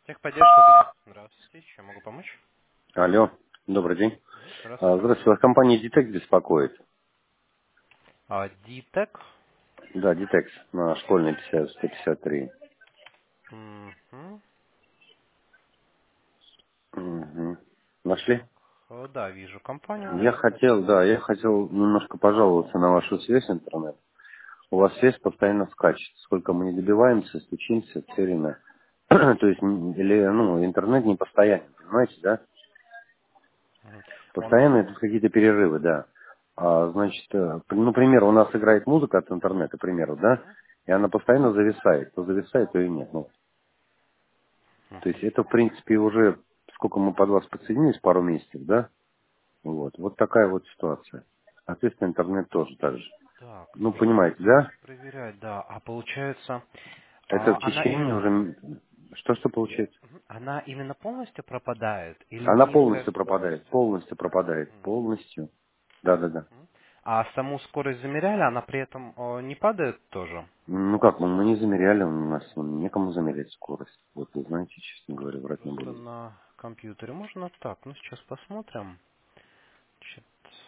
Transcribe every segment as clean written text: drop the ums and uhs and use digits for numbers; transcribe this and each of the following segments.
Техподдержка, Глеб. Здравствуйте, чем могу помочь? Алло, добрый день. Здравствуйте. Здравствуйте, вас компания Дитекс беспокоит. Дитек. Да, Дитекс на школьной 50, 153. Мгм. Мгм. Нашли? Так, да, вижу компанию Я нашу. хотел, да, я хотел немножко пожаловаться на вашу связь интернет. У вас связь постоянно скачет. Сколько мы не добиваемся, стучимся все время. То есть, или, интернет не постоянен, понимаете, да? Мгм. Он... Постоянно это какие-то перерывы, да. Значит, например, у нас играет музыка от интернета, к примеру, да, Мгм. и она постоянно зависает. То зависает, то и нет. Ну, то есть это, в принципе, уже сколько мы под вас подсоединились, пару месяцев, да? Вот такая вот ситуация. Соответственно, интернет тоже так же. Так, Ну, нужно понимаете, да? проверять, да. А получается, Это в она течение именно... уже... Что получается? Мгм. Она именно полностью пропадает или Она низкая полностью пропадает, скорость? полностью пропадает, полностью. Да-да-да. Мгм. А саму скорость замеряли, она при этом не падает тоже? Ну как, мы не замеряли, у нас некому замерять скорость. Вот вы знаете, честно говоря, врать не Просто буду. на компьютере. Можно так. Ну, сейчас посмотрим. Значит,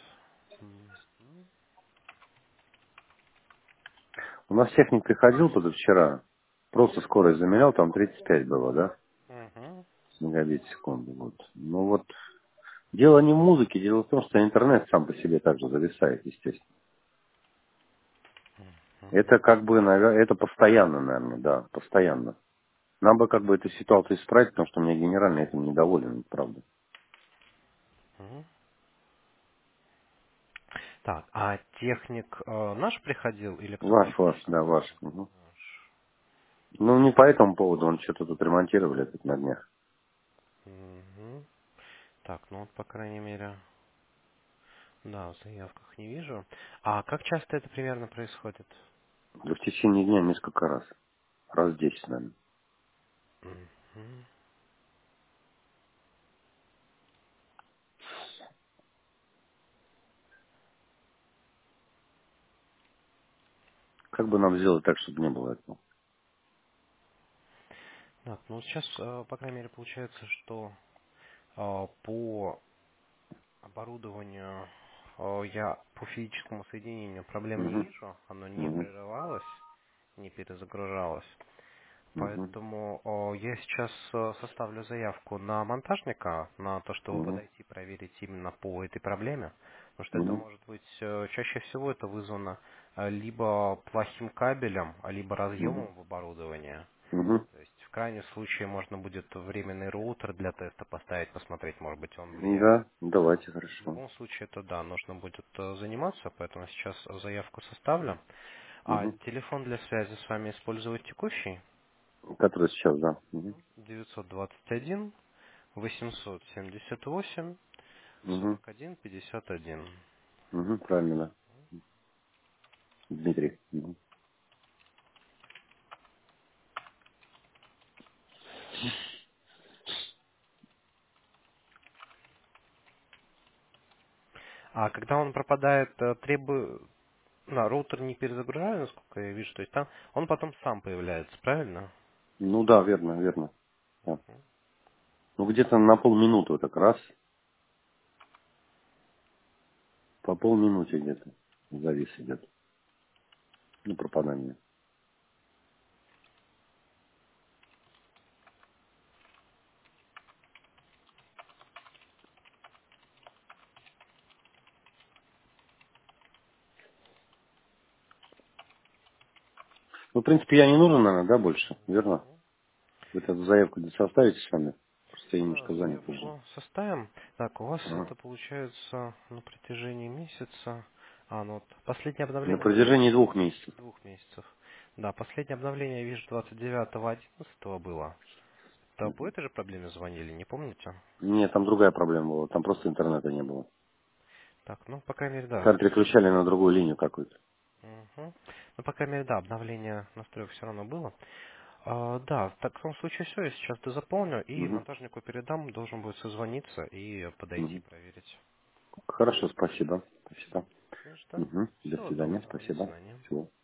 У нас техник приходил позавчера, просто скорость замерял, там 35 было, да? мгм. Мегабит в секунду. Вот. Ну вот, дело не в музыке, дело в том, что интернет сам по себе также зависает, естественно. Это как бы, это постоянно, наверное, да, постоянно. Нам бы как бы эту ситуацию исправить, потому что у меня генерально этим недоволен, правда. Мгм. Так, а техник наш приходил или кто-то Ваш, еще да, ваш. другой? Мгм. Наш. Ну, не по этому поводу, он что-то тут ремонтировали тут на днях. Мгм. Так, ну вот, по крайней мере, да, в заявках не вижу. А как часто это примерно происходит? Да в течение дня несколько раз. Раз 10, наверное. Мгм. Как бы нам сделать так, чтобы не было этого? Так, ну сейчас, по крайней мере, получается, что по оборудованию я по физическому соединению проблем не Угу, вижу. Оно не угу, прерывалось, не перезагружалось. угу, Поэтому я сейчас составлю заявку на монтажника, на то, чтобы угу, подойти проверить именно по этой проблеме. Потому что это угу, может быть, чаще всего это вызвано либо плохим кабелем, либо угу, разъемом в оборудовании. угу. То есть в крайнем случае можно будет временный роутер для теста поставить, посмотреть, может быть, он влияет. Да, давайте, В хорошо. любом случае это да, нужно будет заниматься, поэтому сейчас заявку составлю. А Угу. телефон для связи с вами использовать текущий? Который сейчас, да. Угу. 921 878 Угу. 41 51. Угу. Правильно, да. Дмитрий. Угу. А когда он пропадает, требую... роутер не перезагружаю, насколько я вижу. То есть там он потом сам появляется, правильно? Ну да, верно, верно. Да. Ну где-то на полминуты вот так раз, по полминуте где-то завис идет. Ну, пропадание. Ну, в принципе, я не нужен, наверное, да, больше, верно? Вы эту заявку здесь составите сами? Просто я Да, немножко занят уже. заявку составим. Так, у вас Ага. это получается на протяжении месяца. Ну вот последнее На обновление было протяжении 2 месяцев. 2 месяцев. Да, последнее обновление, я вижу, 29.11 было. Да, по этой же проблеме звонили, не помните? Нет, там другая проблема была. Там просто интернета не было. Так, ну, по крайней мере, да. Там переключали на другую линию какую-то. Мгм. Ну, по крайней мере, да, обновление настроек все равно было. Да, в таком случае все, я сейчас дозаполню и Угу. монтажнику передам, должен будет созвониться и подойти Угу. проверить. Хорошо, спасибо. Да, Спасибо. не за что. Угу. До Всего свидания. доброго, до Спасибо. свидания. Всего.